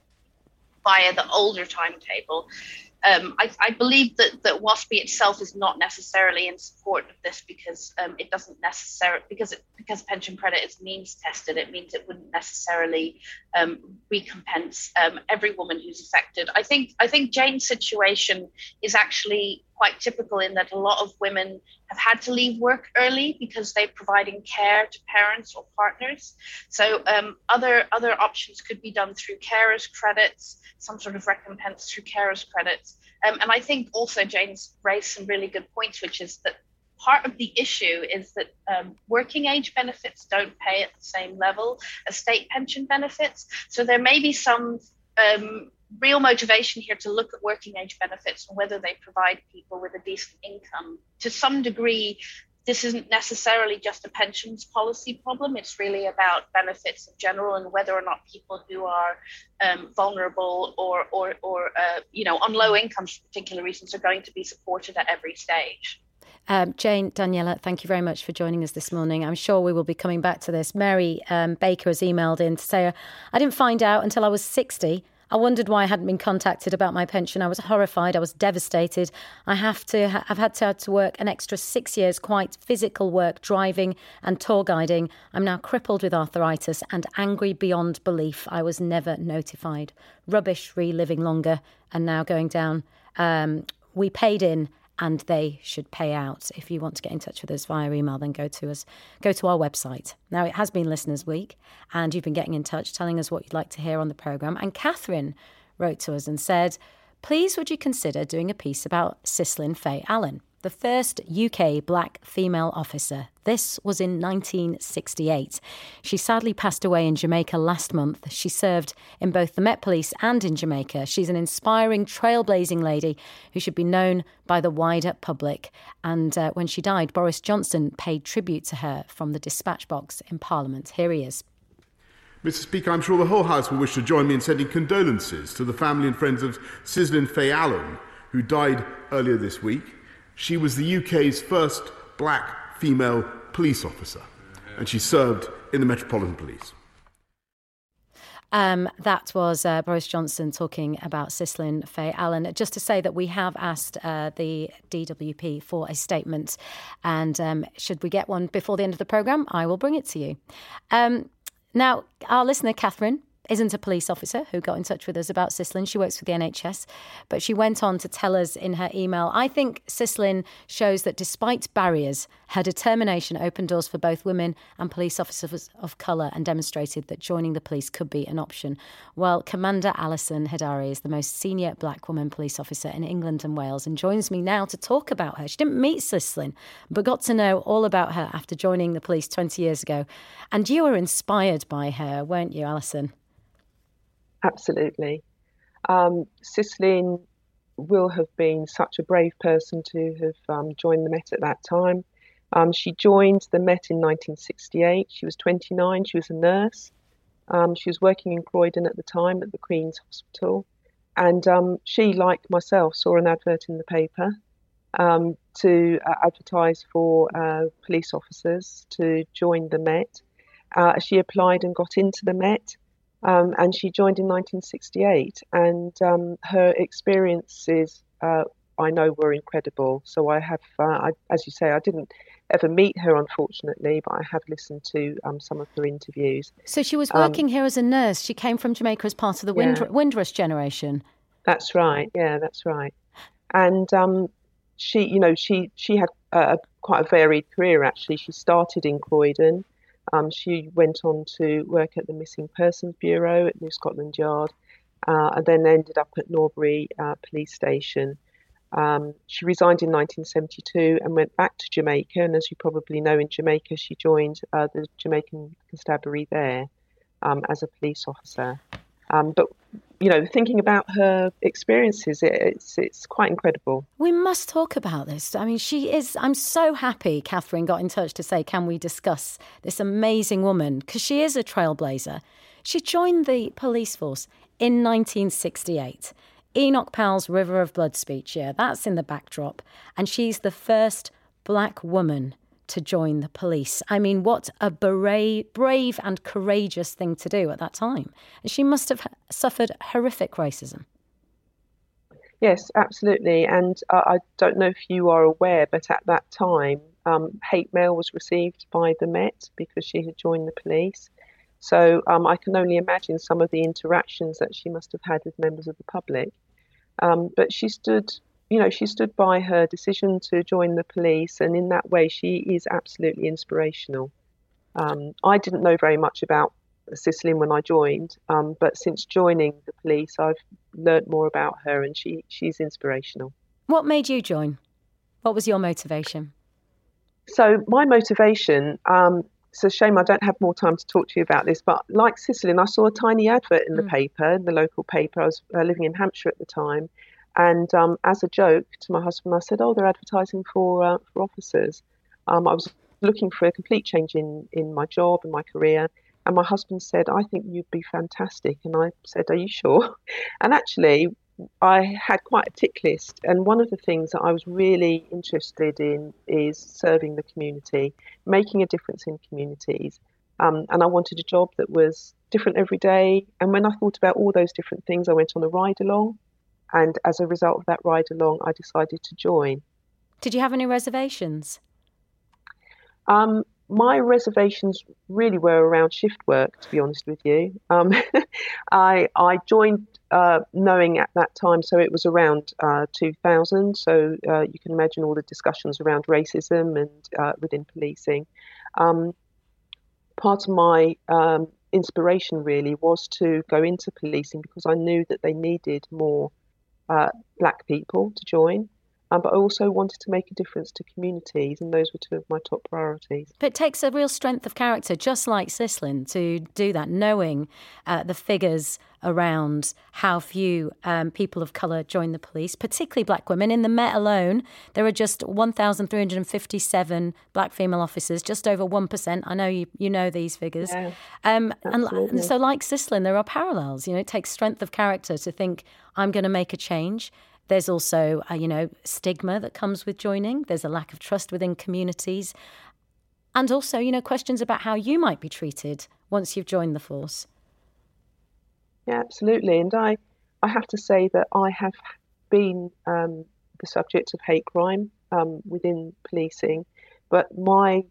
via the older timetable. I believe that WASPI itself is not necessarily in support of this because it doesn't necessarily because pension credit is means tested. It means it wouldn't necessarily recompense every woman who's affected. I think Jane's situation is actually quite typical in that a lot of women have had to leave work early because they're providing care to parents or partners. So other options could be done through carers credits, some sort of recompense through carers credits. And I think also Jane's raised some really good points, which is that part of the issue is that working age benefits don't pay at the same level as state pension benefits. So there may be some real motivation here to look at working age benefits and whether they provide people with a decent income. To some degree, this isn't necessarily just a pensions policy problem. It's really about benefits in general and whether or not people who are vulnerable or on low incomes for particular reasons are going to be supported at every stage. Jane, Daniela, thank you very much for joining us this morning. I'm sure we will be coming back to this. Mary Baker has emailed in to say, I didn't find out until I was 60. I wondered why I hadn't been contacted about my pension. I was horrified. I was devastated. I've had to work an extra 6 years, quite physical work, driving and tour guiding. I'm now crippled with arthritis and angry beyond belief. I was never notified. Rubbish, reliving longer and now going down. We paid in and they should pay out. If you want to get in touch with us via email, then go to our website. Now, it has been Listeners' Week, and you've been getting in touch, telling us what you'd like to hear on the programme. And Catherine wrote to us and said, please would you consider doing a piece about Cislin Fay Allen? the first UK black female officer. This was in 1968. She sadly passed away in Jamaica last month. She served in both the Met Police and in Jamaica. She's an inspiring, trailblazing lady who should be known by the wider public. And when she died, Boris Johnson paid tribute to her from the dispatch box in Parliament. Here he is. Mr. Speaker, I'm sure the whole House will wish to join me in sending condolences to the family and friends of Sislin Faye Allen, who died earlier this week. She was the UK's first black female police officer, and she served in the Metropolitan Police. That was Boris Johnson talking about Sislin Faye Allen. Just to say that we have asked the DWP for a statement, and should we get one before the end of the programme, I will bring it to you. Now, our listener, Catherine, isn't a police officer who got in touch with us about Sislin. She works for the NHS, but she went on to tell us in her email, I think Sislin shows that despite barriers, her determination opened doors for both women and police officers of colour and demonstrated that joining the police could be an option. Well, Commander Alison Hidari is the most senior black woman police officer in England and Wales and joins me now to talk about her. She didn't meet Sislin, but got to know all about her after joining the police 20 years ago. And you were inspired by her, weren't you, Alison? Absolutely. Sislin will have been such a brave person to have joined the Met at that time. She joined the Met in 1968. She was 29. She was a nurse. She was working in Croydon at the time at the Queen's Hospital. And she, like myself, saw an advert in the paper to advertise for police officers to join the Met. She applied and got into the Met. And she joined in 1968, and her experiences, I know, were incredible. So I have, as you say, I didn't ever meet her, unfortunately, but I have listened to some of her interviews. So she was working here as a nurse. She came from Jamaica as part of the Windrush generation. That's right. Yeah, that's right. And she had quite a varied career, actually. She started in Croydon. She went on to work at the Missing Persons Bureau at New Scotland Yard, and then ended up at Norbury Police Station. She resigned in 1972 and went back to Jamaica. And as you probably know, in Jamaica, she joined the Jamaican Constabulary there as a police officer. But thinking about her experiences, it's quite incredible. We must talk about this. I mean, I'm so happy Catherine got in touch to say, can we discuss this amazing woman? Because she is a trailblazer. She joined the police force in 1968. Enoch Powell's River of Blood speech, that's in the backdrop. And she's the first black woman to join the police. I mean, what a brave and courageous thing to do at that time. And she must have suffered horrific racism. Yes, absolutely. And I don't know if you are aware, but at that time, hate mail was received by the Met because she had joined the police. So I can only imagine some of the interactions that she must have had with members of the public. But she stood by her decision to join the police, and in that way she is absolutely inspirational. I didn't know very much about Sislin when I joined, but since joining the police I've learnt more about her, and she's inspirational. What made you join? What was your motivation? So my motivation, it's a shame I don't have more time to talk to you about this, but like Sislin, I saw a tiny advert in the paper, in the local paper. I was living in Hampshire at the time. And as a joke to my husband, I said, they're advertising for officers. I was looking for a complete change in my job and my career. And my husband said, I think you'd be fantastic. And I said, are you sure? And actually, I had quite a tick list. And one of the things that I was really interested in is serving the community, making a difference in communities. And I wanted a job that was different every day. And when I thought about all those different things, I went on a ride along. And as a result of that ride along, I decided to join. Did you have any reservations? My reservations really were around shift work, to be honest with you. I joined knowing at that time, so it was around 2000. So you can imagine all the discussions around racism and within policing. Part of my inspiration really was to go into policing because I knew that they needed more black people to join. but I also wanted to make a difference to communities, and those were two of my top priorities. But it takes a real strength of character, just like Sislin, to do that, knowing the figures around how few people of colour join the police, particularly black women. In the Met alone, there are just 1,357 black female officers, just over 1%. I know you know these figures. Yeah, and so like Sislin, there are parallels. It takes strength of character to think, I'm going to make a change. There's also, stigma that comes with joining. There's a lack of trust within communities. And also, questions about how you might be treated once you've joined the force. Yeah, absolutely. And I have to say that I have been the subject of hate crime within policing, but my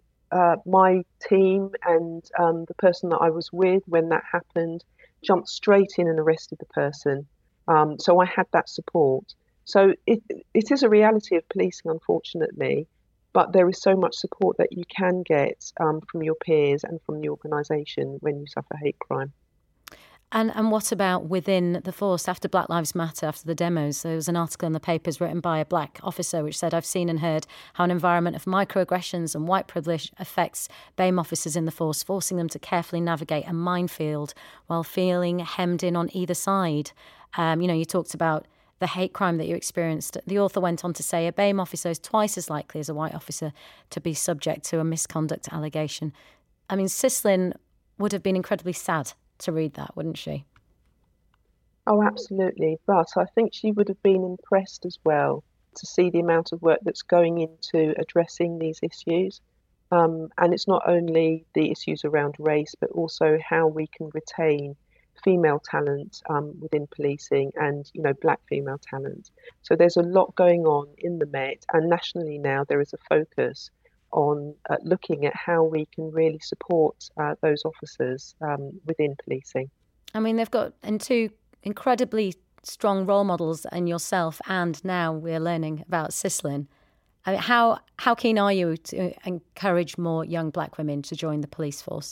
team and the person that I was with when that happened jumped straight in and arrested the person. So I had that support. So it is a reality of policing, unfortunately, but there is so much support that you can get from your peers and from the organisation when you suffer hate crime. And what about within the force after Black Lives Matter, after the demos? There was an article in the papers written by a black officer which said, I've seen and heard how an environment of microaggressions and white privilege affects BAME officers in the force, forcing them to carefully navigate a minefield while feeling hemmed in on either side. You talked about the hate crime that you experienced. The author went on to say a BAME officer is twice as likely as a white officer to be subject to a misconduct allegation. I mean, Sislin would have been incredibly sad to read that, wouldn't she? Oh, absolutely. But I think she would have been impressed as well to see the amount of work that's going into addressing these issues. And it's not only the issues around race, but also how we can retain female talent within policing and, black female talent. So there's a lot going on in the Met, and nationally now there is a focus on looking at how we can really support those officers within policing. I mean, they've got two incredibly strong role models in yourself, and now we're learning about Sislin. I mean, how keen are you to encourage more young black women to join the police force?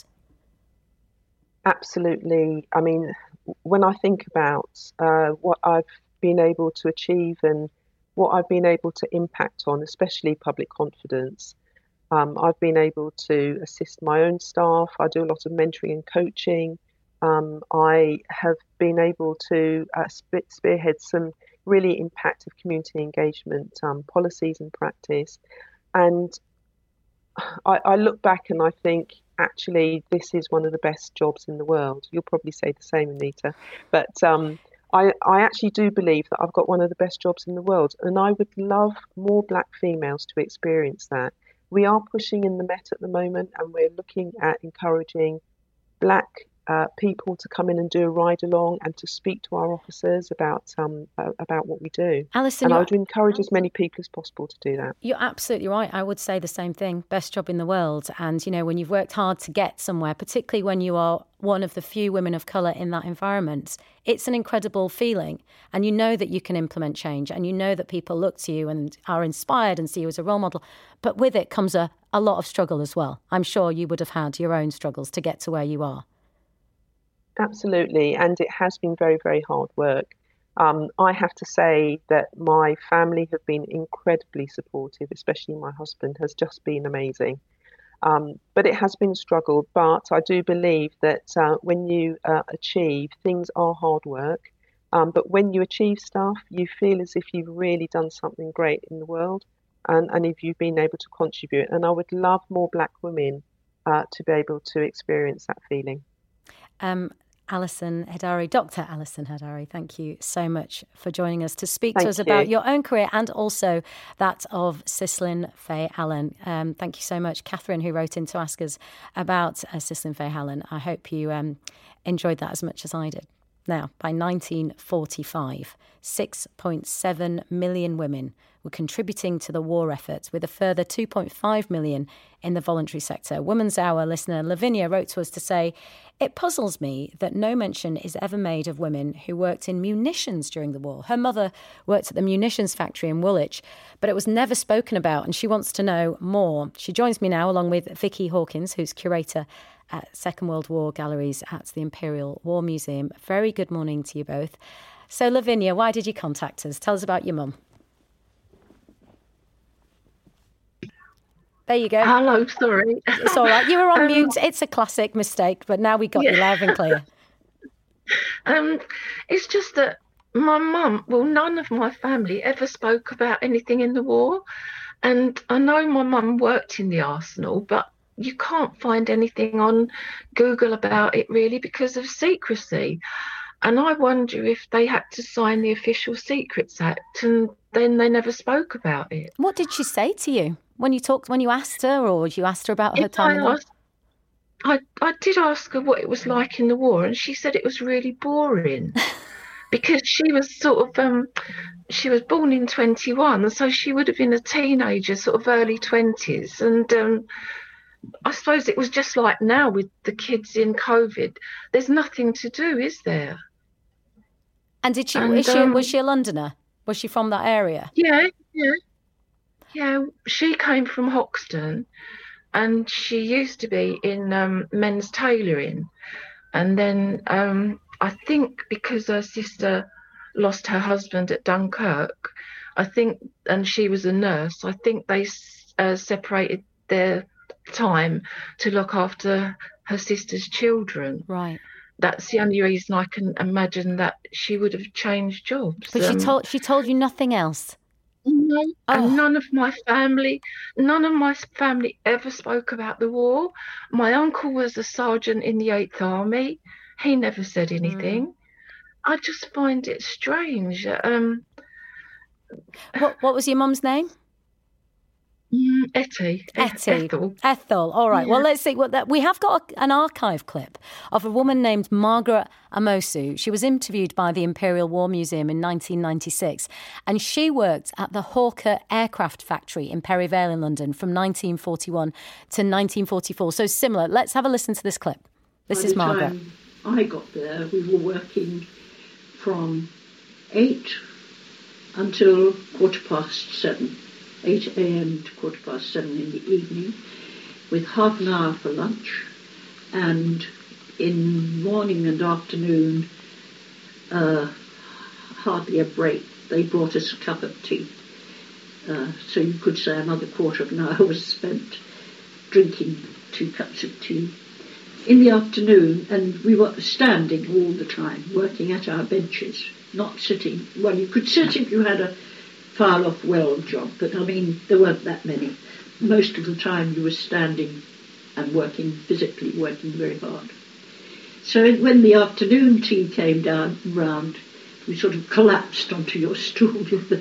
Absolutely. I mean, when I think about what I've been able to achieve and what I've been able to impact on, especially public confidence, I've been able to assist my own staff. I do a lot of mentoring and coaching. I have been able to spearhead some really impactful community engagement policies and practice. And I look back and I think, actually, this is one of the best jobs in the world. You'll probably say the same, Anita. But I actually do believe that I've got one of the best jobs in the world. And I would love more black females to experience that. We are pushing in the Met at the moment, and we're looking at encouraging black people to come in and do a ride along and to speak to our officers about what we do. Alison, and I would encourage as many people as possible to do that. You're absolutely right. I would say the same thing. Best job in the world. And, when you've worked hard to get somewhere, particularly when you are one of the few women of colour in that environment, it's an incredible feeling. And you know that you can implement change, and you know that people look to you and are inspired and see you as a role model. But with it comes a lot of struggle as well. I'm sure you would have had your own struggles to get to where you are. Absolutely. And it has been very, very hard work. I have to say that my family have been incredibly supportive, especially my husband has just been amazing. But it has been a struggle. But I do believe that when you achieve, things are hard work. But when you achieve stuff, you feel as if you've really done something great in the world, and if you've been able to contribute. And I would love more black women to be able to experience that feeling. Alison Hedari, Dr. Alison Hedari, thank you so much for joining us to speak to us about your own career and also that of Sislin Fay Allen. Thank you so much, Catherine, who wrote in to ask us about Sislin Fay Allen. I hope you enjoyed that as much as I did. Now, by 1945, 6.7 million women were contributing to the war effort, with a further 2.5 million in the voluntary sector. Woman's Hour listener Lavinia wrote to us to say, "It puzzles me that no mention is ever made of women who worked in munitions during the war. Her mother worked at the munitions factory in Woolwich, but it was never spoken about, and she wants to know more." She joins me now along with Vicky Hawkins, who's curator at Second World War Galleries at the Imperial War Museum. Very good morning to you both. So, Lavinia, why did you contact us? Tell us about your mum. There you go. Hello, sorry. It's all right. You were on mute. It's a classic mistake, but now we got you loud and clear. It's just that my mum, none of my family ever spoke about anything in the war. And I know my mum worked in the arsenal, but you can't find anything on Google about it really because of secrecy. And I wonder if they had to sign the Official Secrets Act and then they never spoke about it. What did she say to you when you asked her, or you asked her about her time in the war? I did ask her what it was like in the war, and she said it was really boring because she was she was born in 21, so she would have been a teenager, sort of early 20s. And I suppose it was just like now with the kids in COVID. There's nothing to do, is there? And was she a Londoner? Was she from that area? Yeah. She came from Hoxton, and she used to be in men's tailoring. And then I think because her sister lost her husband at Dunkirk, and she was a nurse, I think they separated their time to look after her sister's children. Right. That's the only reason I can imagine that she would have changed jobs. But she told you nothing else? No, and none of my family ever spoke about the war. My uncle was a sergeant in the 8th Army. He never said anything. I just find it strange. What was your mum's name? Etty. Ethel. All right. Yeah. Well, let's see. We have got an archive clip of a woman named Margaret Amosu. She was interviewed by the Imperial War Museum in 1996, and she worked at the Hawker Aircraft Factory in Perivale in London from 1941 to 1944. So similar. Let's have a listen to this clip. This is Margaret. By the time I got there, we were working from 8 until 7:15. 8 a.m. to 7:15 in the evening, with half an hour for lunch, and in morning and afternoon, hardly a break. They brought us a cup of tea. So you could say another quarter of an hour was spent drinking 2 cups of tea. In the afternoon, and we were standing all the time, working at our benches, not sitting. Well, you could sit if you had a file-off weld job, but I mean, there weren't that many. Most of the time you were standing and working very hard. So when the afternoon tea came round, you sort of collapsed onto your stool,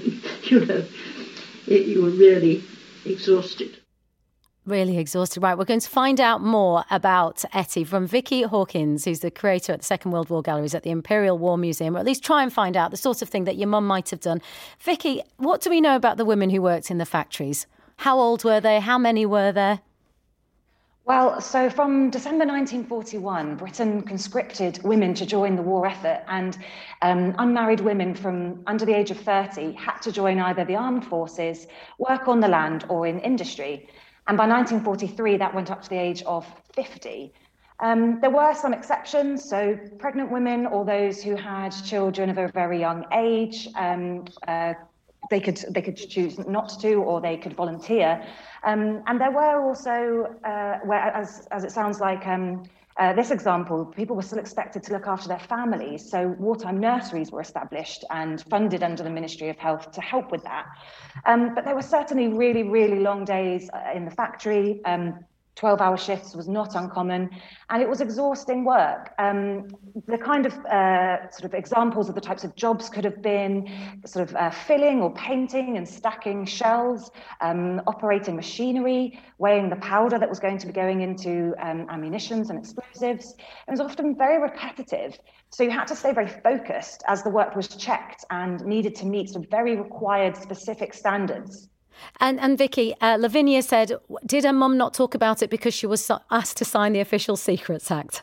you were really exhausted. Really exhausted. Right, we're going to find out more about Etty from Vicky Hawkins, who's the curator at the Second World War Galleries at the Imperial War Museum, or at least try and find out the sort of thing that your mum might have done. Vicky, what do we know about the women who worked in the factories? How old were they? How many were there? Well, so from December 1941, Britain conscripted women to join the war effort, and unmarried women from under the age of 30 had to join either the armed forces, work on the land, or in industry. And by 1943, that went up to the age of 50. There were some exceptions, so pregnant women or those who had children of a very young age, they could choose not to, or they could volunteer. And there were also, as it sounds like this example, people were still expected to look after their families. So wartime nurseries were established and funded under the Ministry of Health to help with that. But there were certainly really, really long days in the factory. 12-hour shifts was not uncommon, and it was exhausting work. The kind of sort of examples of the types of jobs could have been sort of filling or painting and stacking shells, operating machinery, weighing the powder that was going to be going into ammunitions and explosives. It was often very repetitive, so you had to stay very focused as the work was checked and needed to meet some very required specific standards. And Vicky, Lavinia said, did her mum not talk about it because she was asked to sign the Official Secrets Act?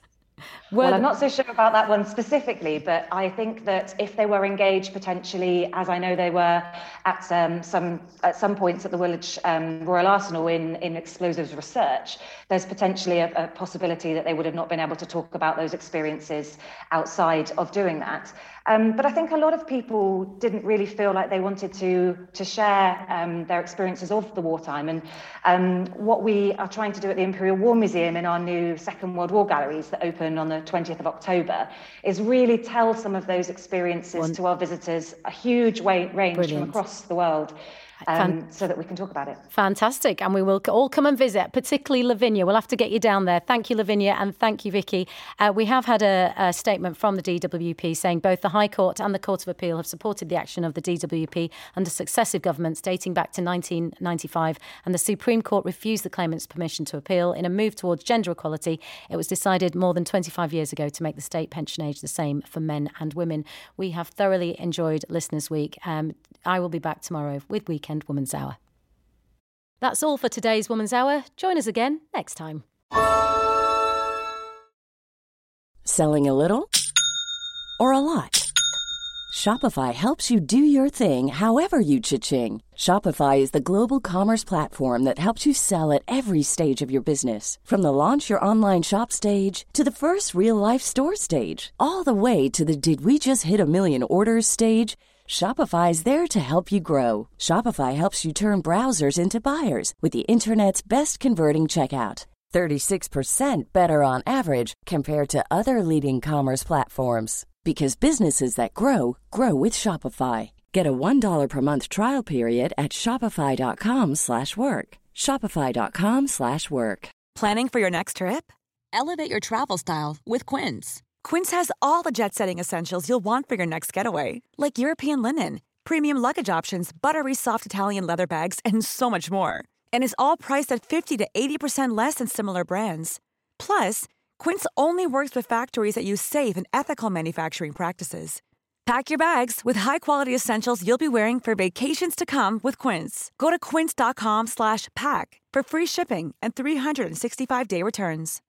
Well, I'm not so sure about that one specifically, but I think that if they were engaged potentially, as I know they were at some points at the Woolwich Royal Arsenal in explosives research, there's potentially a possibility that they would have not been able to talk about those experiences outside of doing that. But I think a lot of people didn't really feel like they wanted to share their experiences of the wartime. And what we are trying to do at the Imperial War Museum in our new Second World War galleries that open on the 20th of October is really tell some of those experiences to our visitors, a huge range from across the world. So that we can talk about it. Fantastic. And we will all come and visit, particularly Lavinia. We'll have to get you down there. Thank you, Lavinia, and thank you, Vicky. We have had a statement from the DWP saying both the High Court and the Court of Appeal have supported the action of the DWP under successive governments dating back to 1995, and the Supreme Court refused the claimant's permission to appeal. In a move towards gender equality, it was decided more than 25 years ago to make the state pension age the same for men and women. We have thoroughly enjoyed Listeners' Week. I will be back tomorrow with Weekend Woman's Hour. That's all for today's Woman's Hour. Join us again next time. Selling a little or a lot? Shopify helps you do your thing however you cha-ching. Shopify is the global commerce platform that helps you sell at every stage of your business. From the launch your online shop stage to the first real-life store stage, all the way to the did we just hit a million orders stage. Shopify is there to help you grow. Shopify helps you turn browsers into buyers with the internet's best converting checkout. 36% better on average compared to other leading commerce platforms. Because businesses that grow, grow with Shopify. Get a $1 per month trial period at shopify.com/work. Shopify.com/work. Planning for your next trip? Elevate your travel style with Quince. Quince has all the jet-setting essentials you'll want for your next getaway, like European linen, premium luggage options, buttery soft Italian leather bags, and so much more. And is all priced at 50 to 80% less than similar brands. Plus, Quince only works with factories that use safe and ethical manufacturing practices. Pack your bags with high-quality essentials you'll be wearing for vacations to come with Quince. Go to quince.com/pack for free shipping and 365-day returns.